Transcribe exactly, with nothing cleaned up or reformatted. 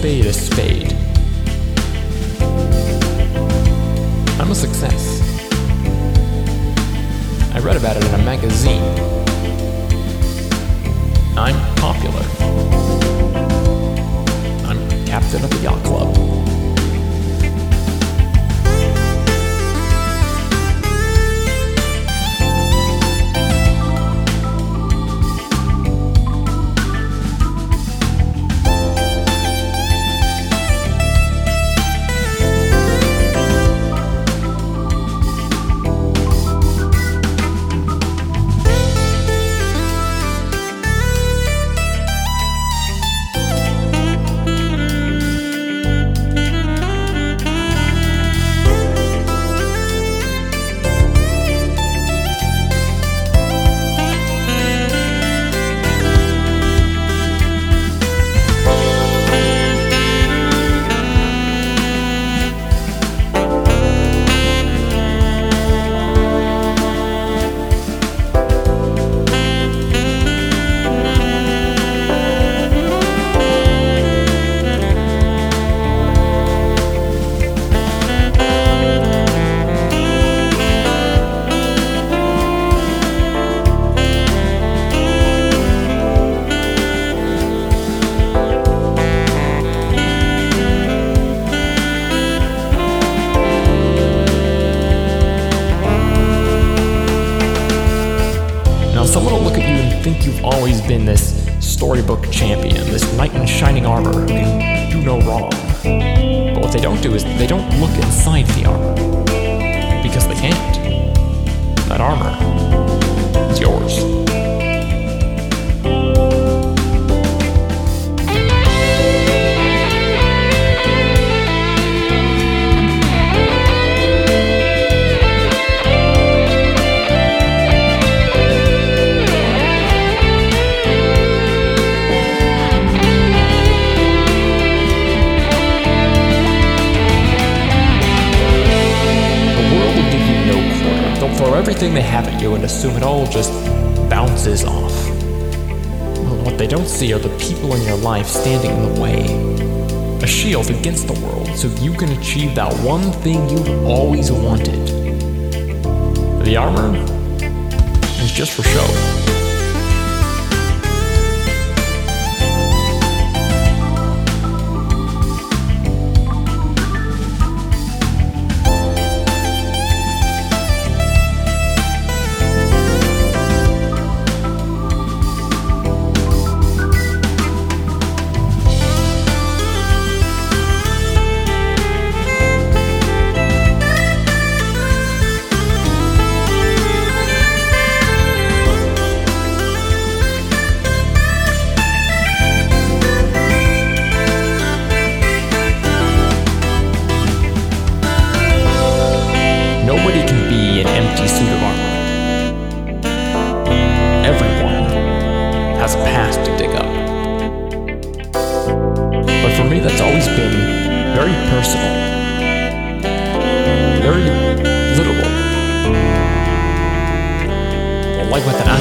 spade a spade. I'm a success. I read about it in a magazine. I'm popular. I'm captain of the yacht club. Someone will look at you and think you've always been this storybook champion, this knight in shining armor who can do no wrong. But what they don't do is they don't look inside the armor. Because they can't. That armor is yours. Throw everything they have at you and assume it all just bounces off. Well, what they don't see are the people in your life standing in the way. A shield against the world so you can achieve that one thing you've always wanted. The armor is just for show. Nobody can be an empty suit of armor. Everyone has a past to dig up. But for me, that's always been very personal, very literal. Like with an